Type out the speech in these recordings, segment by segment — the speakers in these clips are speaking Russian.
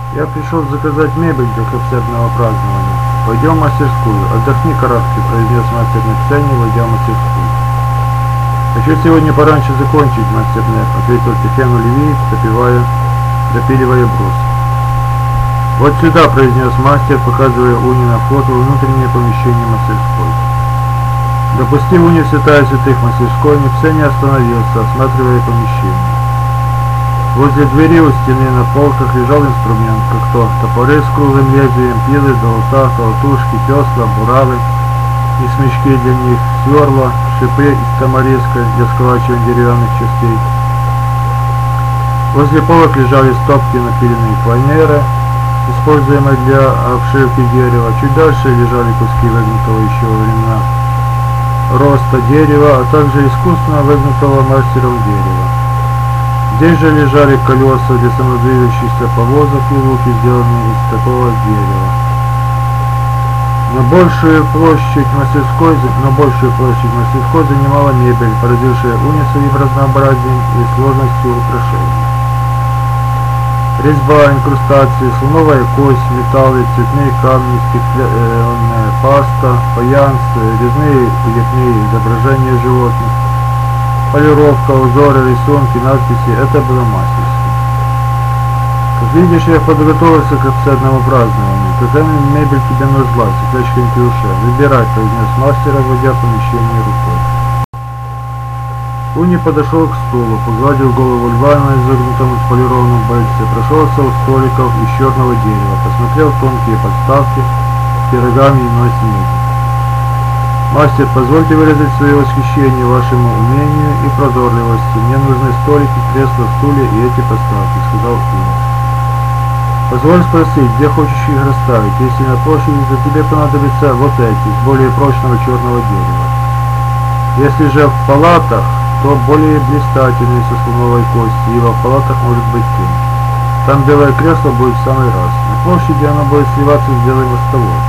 Я пришел заказать мебель для концертного празднования. Пойдем в мастерскую. Отдохни, Каратки, произнес мастер Непсени, войдя в мастерскую. Хочу сегодня пораньше закончить, мастер Неп, ответил Тихену Левиец, допиливая брус. Вот сюда, произнес мастер, показывая Уни на фото внутреннее помещение мастерской. Допустив Уни в святая святых мастерской, Непсени остановился, осматривая помещение. Возле двери у стены на полках лежал инструмент, как то топоры с круглым лезвием, пилы, долота, колотушки, тесла, буралы и смычки для них, сверла, шипы и скоморезка для сколачивания деревянных частей. Возле полок лежали стопки напиленные фанеры, используемые для обшивки дерева. Чуть дальше лежали куски выгнутого еще во времена роста дерева, а также искусственно выгнутого мастером дерева. Здесь же лежали колеса для самодвижущихся повозок и луки, сделанные из такого дерева. Но большую площадь мастерской занимала мебель, поразившая Уни своим разнообразием и сложностью украшений. Резьба, инкрустации, слоновая кость, металлы, цветные камни, стеклянная паста, фаянсы, резные и лепные изображения животных, полировка, узоры, рисунки, надписи – это было мастерство. Как видишь, я подготовился к концертному празднованию. Какая мебель тебе нужна, цветочка Антиуше? Выбирай, произнес мастер, обводя помещение рукой. Уни подошел к стулу, погладил голову льва на изогнутом полированном бойце, прошелся у столиков из черного дерева, посмотрел тонкие подставки с пирогами иной снеги. «Мастер, позвольте выразить свое восхищение вашему умению и прозорливости. Мне нужны столики, кресла, стулья и эти подставки», — сказал Уни. «Позволь спросить, где хочешь их расставить? Если на площади, то тебе понадобятся вот эти, из более прочного черного дерева. Если же в палатах, то более блистательные со слоновой кости, ибо в палатах может быть тень. Там белое кресло будет в самый раз. На площади оно будет сливаться с белой мостовой».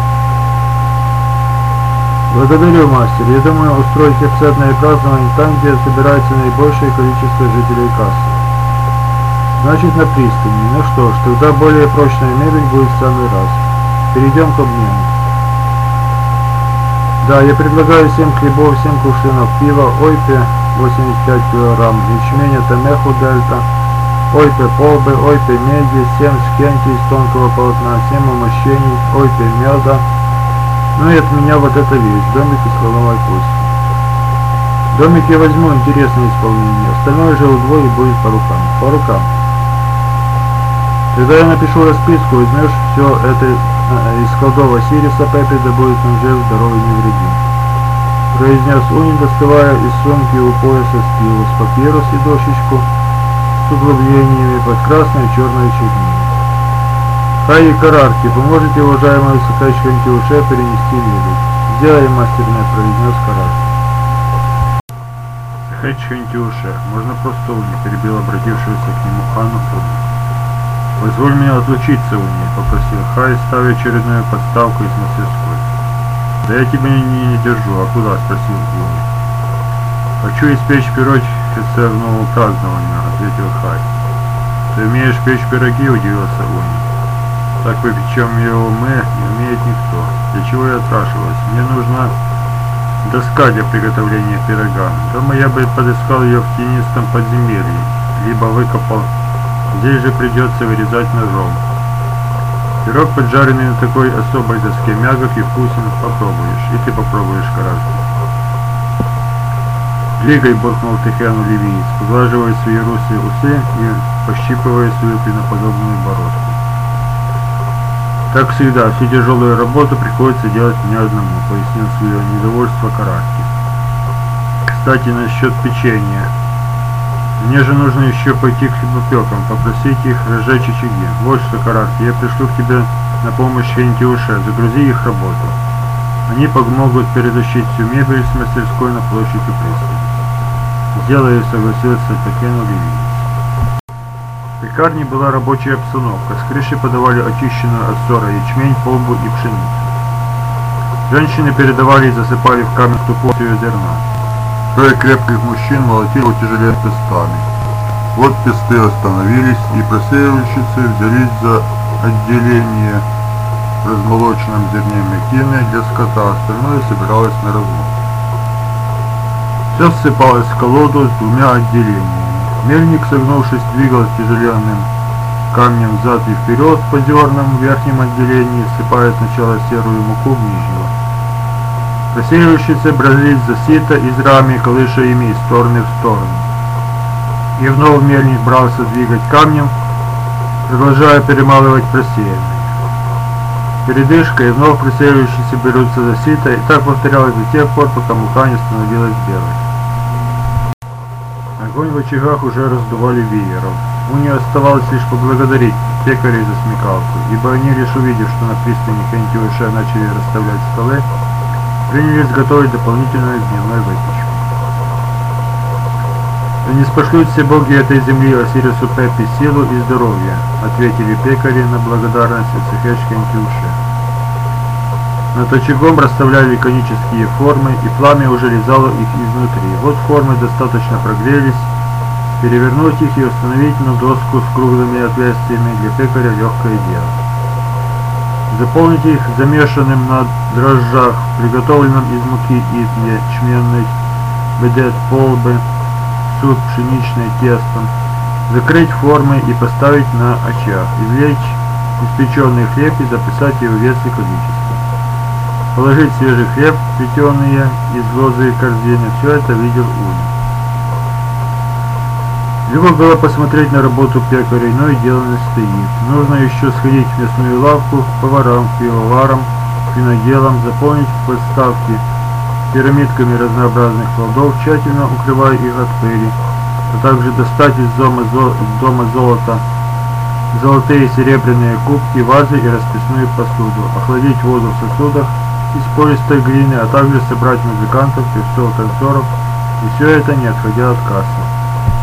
«Благодарю, мастер. Я думаю устроить концертное празднование там, где собирается наибольшее количество жителей Кассы. Значит, на пристани. Ну что ж, тогда более прочная мебель будет в самый раз. Перейдем к обмену. Да, я предлагаю 7 хлебов, 7 кувшинов пива, ойпе 85 кг, ячменя тамеху дельта, ойпе полбы, ойпе меди, 7 скенти из тонкого полотна, 7 умощений, ойпе меда. Ну и от меня вот эта вещь, домик из слоновой кости. Домик я возьму, интересное исполнение, остальное же удвоить будет по рукам. По рукам. Когда я напишу расписку, возьмешь все это из складов Осириса, Пеппи да будет он жив, здоровый, невредим. Произнес Уни, доставая из сумки у пояса стилус, папирус и дощечку с углублениями под красное и черное чернила. «Хай и Карарки, поможете уважаемому Сахачку Антиуше перенести мебель?» «Сделаем, мастер Нет», — произнес Карарки. «Сахачку Антиуше, можно просто Уни», — перебил обратившегося к нему хану Уни. «Позволь мне отлучиться, Уни», — попросил Хай, ставя очередную подставку из мастерской. «Да я тебя не держу, а куда?» — спросил Уни. «Хочу испечь пирог концертного празднования», — ответил Хай. «Ты умеешь печь пироги?» — удивился Уни. «Так попечем его мы, не умеет никто. Для чего я отпрашиваюсь? Мне нужна доска для приготовления пирога. Дома я бы подыскал ее в тенистом подземелье, либо выкопал. Здесь же придется вырезать ножом. Пирог, поджаренный на такой особой доске, мягок и вкусен. Попробуешь. И ты попробуешь, Каратки». «Двигай», — буркнул Тихену Левиец, поглаживая свои русые усы и пощипывая свою клиноподобную бородку. «Так всегда, всю тяжелую работу приходится делать мне одному», — пояснил свое недовольство Каратки. «Кстати, насчет печенья. Мне же нужно еще пойти к хлебопекам, попросить их разжечь очаги. Вот что, Каратки, я пришлю к тебе на помощь Антиуше, загрузи их работу. Они помогут перетащить всю мебель с мастерской на площадь у пристани». «Сделаю», — согласился Тихену Левиец. В пекарне была рабочая обстановка, с крыши подавали очищенную от ссора ячмень, полбу и пшеницу. Женщины передавали и засыпали в каменную порцию зерна. Трое крепких мужчин молотили тяжелее пестами. Вот песты остановились, и просеивальщицы взялись за отделение в размолоченном зерне мекины для скота, остальное собиралось на разлом. Все ссыпалось в колоду с двумя отделениями. Мельник, согнувшись, двигал тяжеленным камнем взад и вперед по зернам в верхнем отделении, ссыпая сначала серую муку в нижнего. Просеивающийся брались за сито из рами, колыша ими из стороны в сторону. И вновь мельник брался двигать камнем, продолжая перемалывать просеянные. Передышка, и вновь просеивающиеся берутся за сито, и так повторялось до тех пор, пока мука не становилась белой. Огонь в очагах уже раздували веером. Уне оставалось лишь поблагодарить пекарей за смекалку, ибо они, лишь увидев, что на пристани Хентюша начали расставлять столы, принялись готовить дополнительную дневную выпечку. «Да не спошлют все боги этой земли Осирису Пеппи силу и здоровье», ответили пекари на благодарность Эцехеч Хентюше. Над очагом расставляли конические формы, и пламя уже лизало их изнутри. Вот формы достаточно прогрелись. Перевернуть их и установить на доску с круглыми отверстиями для пекаря легкое дело. Заполнить их замешанным на дрожжах, приготовленном из муки и ячменной, бедет полбы, суп пшеничное тестом, закрыть формы и поставить на очаг, извлечь испеченный хлеб и записать его вес и количество. Положить свежий хлеб, плетеные из лозы и корзины, все это видел Уня. Любовь было посмотреть на работу пекарей, но и дело не стоит. Нужно еще сходить в мясную лавку, к поварам, к пивоварам, к виноделам, заполнить подставки пирамидками разнообразных плодов, тщательно укрывая их от пыли, а также достать из дома золота, золотые и серебряные кубки, вазы и расписную посуду, охладить воду в сосудах из пористой глины, а также собрать музыкантов, певцов, танцоров, и все это не отходя от кассы.